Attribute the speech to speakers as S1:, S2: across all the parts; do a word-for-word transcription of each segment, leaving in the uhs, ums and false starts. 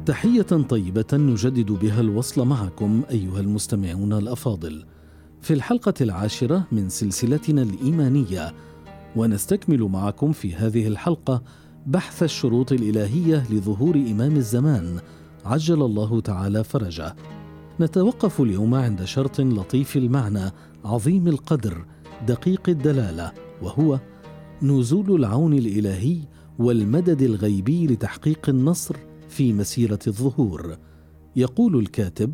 S1: تحية طيبة نجدد بها الوصل معكم أيها المستمعون الأفاضل في الحلقة العاشرة من سلسلتنا الإيمانية، ونستكمل معكم في هذه الحلقة بحث الشروط الإلهية لظهور إمام الزمان عجل الله تعالى فرجه. نتوقف اليوم عند شرط لطيف المعنى عظيم القدر دقيق الدلالة، وهو نزول العون الإلهي والمدد الغيبي لتحقيق النصر في مسيرة الظهور. يقول الكاتب: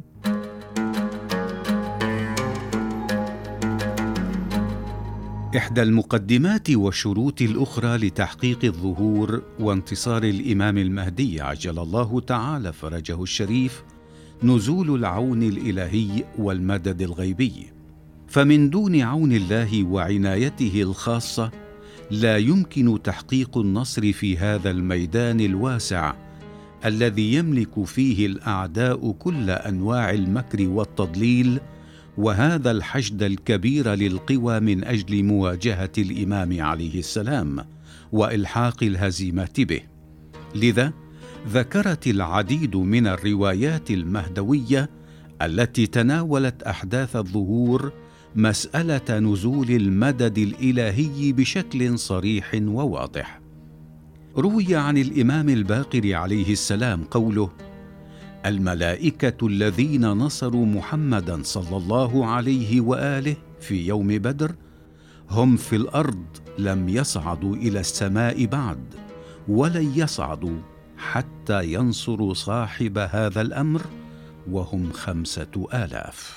S2: إحدى المقدمات والشروط الأخرى لتحقيق الظهور وانتصار الإمام المهدي عجل الله تعالى فرجه الشريف نزول العون الإلهي والمدد الغيبي، فمن دون عون الله وعنايته الخاصة لا يمكن تحقيق النصر في هذا الميدان الواسع الذي يملك فيه الأعداء كل أنواع المكر والتضليل، وهذا الحشد الكبير للقوى من أجل مواجهة الإمام عليه السلام وإلحاق الهزيمة به. لذا ذكرت العديد من الروايات المهدوية التي تناولت أحداث الظهور مسألة نزول المدد الإلهي بشكل صريح وواضح. روي عن الإمام الباقر عليه السلام قوله: الملائكة الذين نصروا محمدا صلى الله عليه وآله في يوم بدر هم في الأرض لم يصعدوا إلى السماء بعد، ولن يصعدوا حتى ينصروا صاحب هذا الأمر، وهم خمسة آلاف.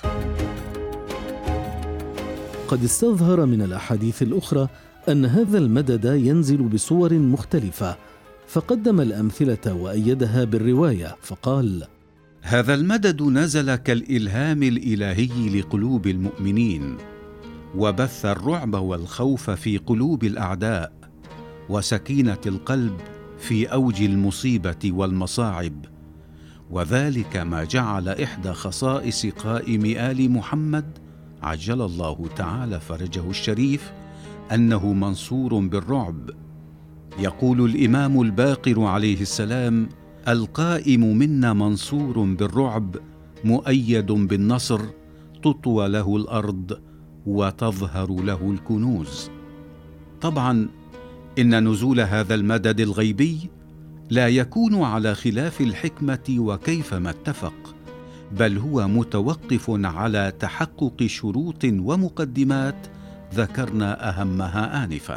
S1: قد استظهر من الأحاديث الأخرى أن هذا المدد ينزل بصور مختلفة، فقدم الأمثلة وأيدها بالرواية فقال:
S2: هذا المدد نزل كالإلهام الإلهي لقلوب المؤمنين، وبث الرعب والخوف في قلوب الأعداء، وسكينة القلب في أوج المصيبة والمصاعب، وذلك ما جعل إحدى خصائص قائم آل محمد عجل الله تعالى فرجه الشريف أنه منصور بالرعب. يقول الإمام الباقر عليه السلام: القائم منا منصور بالرعب مؤيد بالنصر، تطوى له الأرض وتظهر له الكنوز. طبعا إن نزول هذا المدد الغيبي لا يكون على خلاف الحكمة وكيفما اتفق، بل هو متوقف على تحقق شروط ومقدمات ذكرنا أهمها آنفا.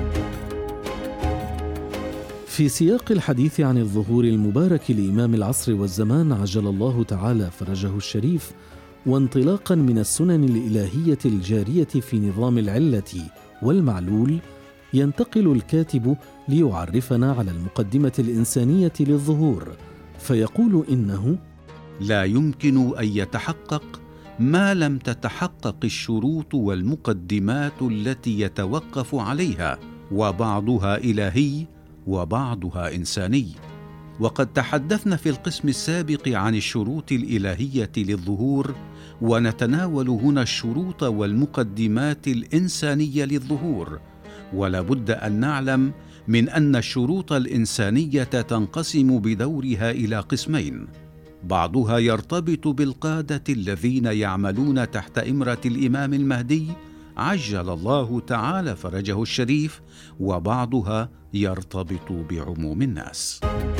S1: في سياق الحديث عن الظهور المبارك لإمام العصر والزمان عجل الله تعالى فرجه الشريف، وانطلاقا من السنن الإلهية الجارية في نظام العلة والمعلول، ينتقل الكاتب ليعرفنا على المقدمة الإنسانية للظهور، فيقول إنه
S2: لا يمكن أن يتحقق ما لم تتحقق الشروط والمقدمات التي يتوقف عليها، وبعضها إلهي وبعضها إنساني. وقد تحدثنا في القسم السابق عن الشروط الإلهية للظهور، ونتناول هنا الشروط والمقدمات الإنسانية للظهور. ولا بد أن نعلم من أن الشروط الإنسانية تنقسم بدورها إلى قسمين: بعضها يرتبط بالقادة الذين يعملون تحت إمرة الإمام المهدي عجل الله تعالى فرجه الشريف، وبعضها يرتبط بعموم الناس.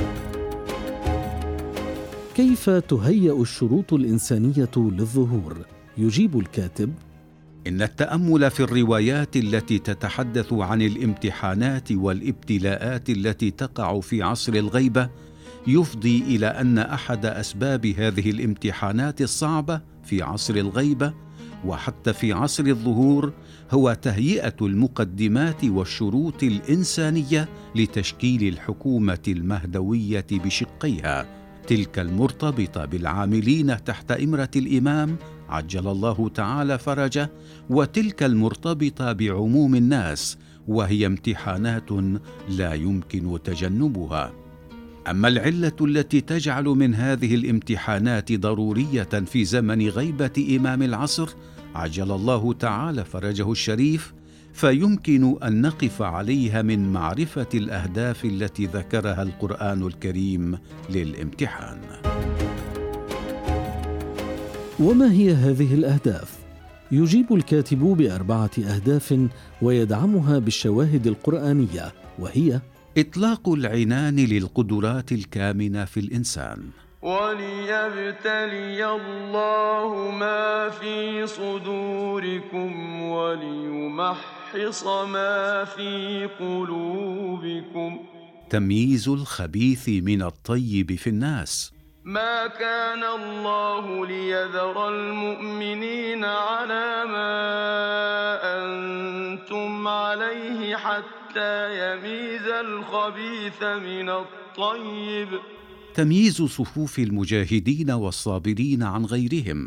S1: كيف تهيأ الشروط الإنسانية للظهور؟ يجيب الكاتب:
S2: إن التأمل في الروايات التي تتحدث عن الامتحانات والابتلاءات التي تقع في عصر الغيبة يفضي إلى أن أحد أسباب هذه الامتحانات الصعبة في عصر الغيبة وحتى في عصر الظهور هو تهيئة المقدمات والشروط الإنسانية لتشكيل الحكومة المهدوية بشقيها، تلك المرتبطة بالعاملين تحت إمرة الإمام عجل الله تعالى فرجه، وتلك المرتبطة بعموم الناس، وهي امتحانات لا يمكن تجنبها. أما العلة التي تجعل من هذه الامتحانات ضرورية في زمن غيبة إمام العصر عجل الله تعالى فرجه الشريف، فيمكن أن نقف عليها من معرفة الأهداف التي ذكرها القرآن الكريم للامتحان.
S1: وما هي هذه الأهداف؟ يجيب الكاتب بأربعة أهداف ويدعمها بالشواهد القرآنية، وهي:
S2: إطلاق العنان للقدرات الكامنة في الإنسان،
S3: وليبتلي الله ما في صدوركم وليمحص ما في قلوبكم،
S2: تمييز الخبيث من الطيب في الناس،
S3: ما كان الله ليذر المؤمنين على ما أنتم عليه حتى يميز الخبيث من الطيب،
S2: تمييز صفوف المجاهدين والصابرين عن غيرهم،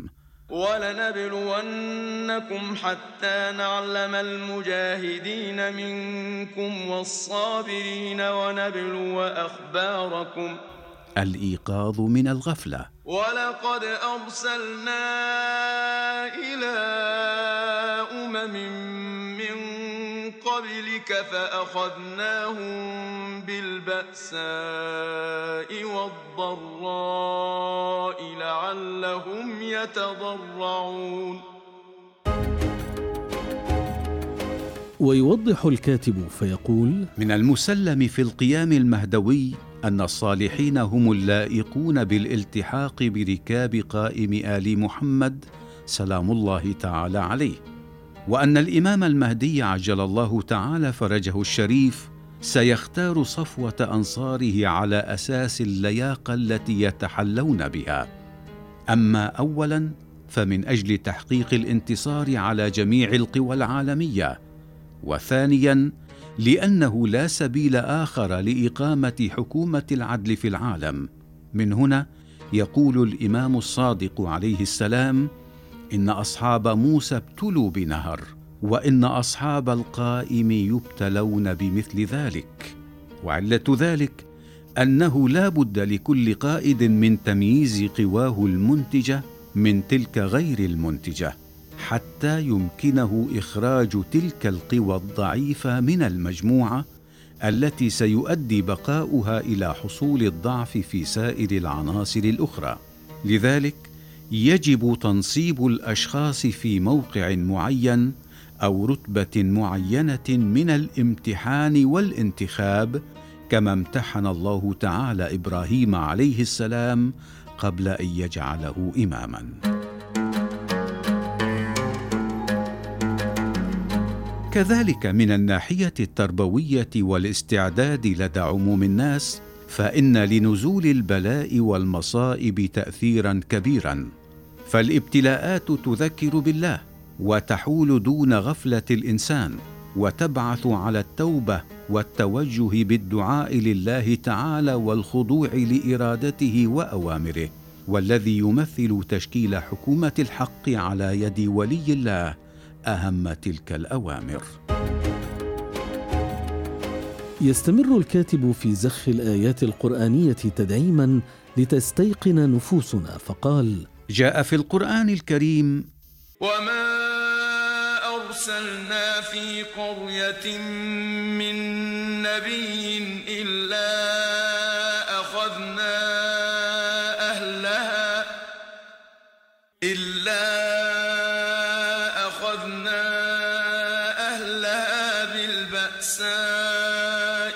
S3: ولنبلونكم حتى نعلم المجاهدين منكم والصابرين ونبلو أخباركم،
S2: الإيقاظ من الغفلة،
S3: ولقد أرسلنا إلى أمم من قبلك فأخذناهم بالبأساء والضراء لعلهم يتضرعون.
S1: ويوضح الكاتب فيقول:
S2: من المسلم في القيام المهدوي أن الصالحين هم اللائقون بالالتحاق بركاب قائم آل محمد سلام الله تعالى عليه، وأن الإمام المهدي عجل الله تعالى فرجه الشريف سيختار صفوة أنصاره على أساس اللياقة التي يتحلون بها. أما أولاً فمن أجل تحقيق الانتصار على جميع القوى العالمية، وثانياً لأنه لا سبيل آخر لإقامة حكومة العدل في العالم. من هنا يقول الإمام الصادق عليه السلام: إن أصحاب موسى ابتلوا بنهر، وإن أصحاب القائم يبتلون بمثل ذلك. وعلة ذلك أنه لا بد لكل قائد من تمييز قواه المنتجة من تلك غير المنتجة، حتى يمكنه إخراج تلك القوى الضعيفة من المجموعة التي سيؤدي بقاؤها إلى حصول الضعف في سائر العناصر الأخرى. لذلك يجب تنصيب الأشخاص في موقع معين أو رتبة معينة من الامتحان والانتخاب، كما امتحن الله تعالى إبراهيم عليه السلام قبل أن يجعله إماما. كذلك من الناحية التربوية والاستعداد لدى عموم الناس، فإن لنزول البلاء والمصائب تأثيرا كبيرا، فالابتلاءات تذكر بالله وتحول دون غفلة الإنسان، وتبعث على التوبة والتوجه بالدعاء لله تعالى والخضوع لإرادته وأوامره، والذي يمثل تشكيل حكومة الحق على يد ولي الله أهم تلك الأوامر.
S1: يستمر الكاتب في زخ الآيات القرآنية تدعيما لتستيقن نفوسنا، فقال:
S2: جاء في القرآن الكريم:
S3: وما أرسلنا في قرية من نبي إلا أخذنا أهلها إلا أخذنا أهلها بالبأساء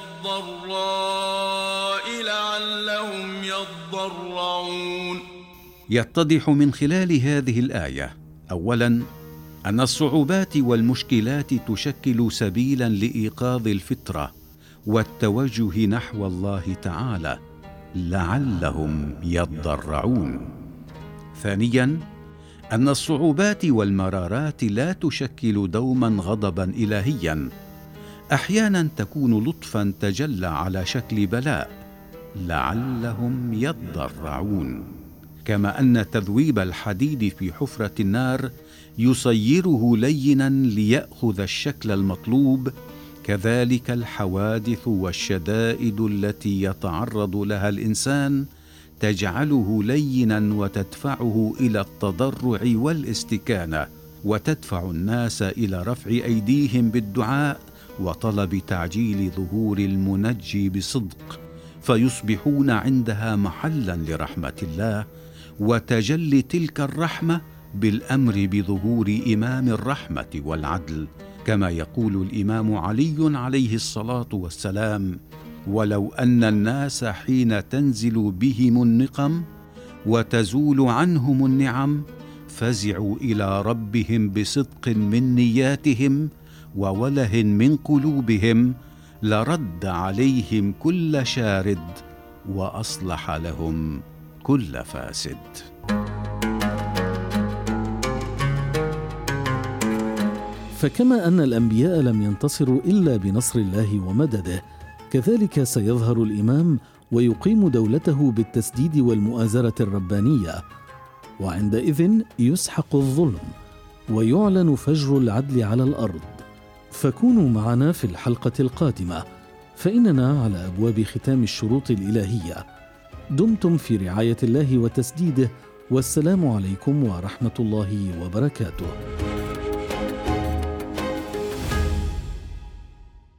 S3: والضراء لعلهم يضرعون.
S2: يتضح من خلال هذه الآية أولاً أن الصعوبات والمشكلات تشكل سبيلاً لإيقاظ الفطرة والتوجه نحو الله تعالى لعلهم يضرعون. ثانياً أن الصعوبات والمرارات لا تشكل دوماً غضباً إلهياً، أحياناً تكون لطفاً تجلى على شكل بلاء لعلهم يضرعون. كما أن تذويب الحديد في حفرة النار يصيره ليناً ليأخذ الشكل المطلوب، كذلك الحوادث والشدائد التي يتعرض لها الإنسان تجعله ليناً وتدفعه إلى التضرع والاستكانة، وتدفع الناس إلى رفع أيديهم بالدعاء وطلب تعجيل ظهور المنجي بصدق، فيصبحون عندها محلا لرحمة الله وتجلي تلك الرحمة بالأمر بظهور إمام الرحمة والعدل، كما يقول الإمام علي عليه الصلاة والسلام: ولو أن الناس حين تنزل بهم النقم وتزول عنهم النعم فزعوا إلى ربهم بصدق من نياتهم ووله من قلوبهم لرد عليهم كل شارد وأصلح لهم كل فاسد.
S1: فكما أن الأنبياء لم ينتصروا إلا بنصر الله ومدده، كذلك سيظهر الإمام ويقيم دولته بالتسديد والمؤازرة الربانية، وعندئذ يسحق الظلم ويعلن فجر العدل على الأرض. فكونوا معنا في الحلقة القادمة، فإننا على أبواب ختام الشروط الإلهية. دمتم في رعاية الله وتسديده، والسلام عليكم ورحمة الله وبركاته.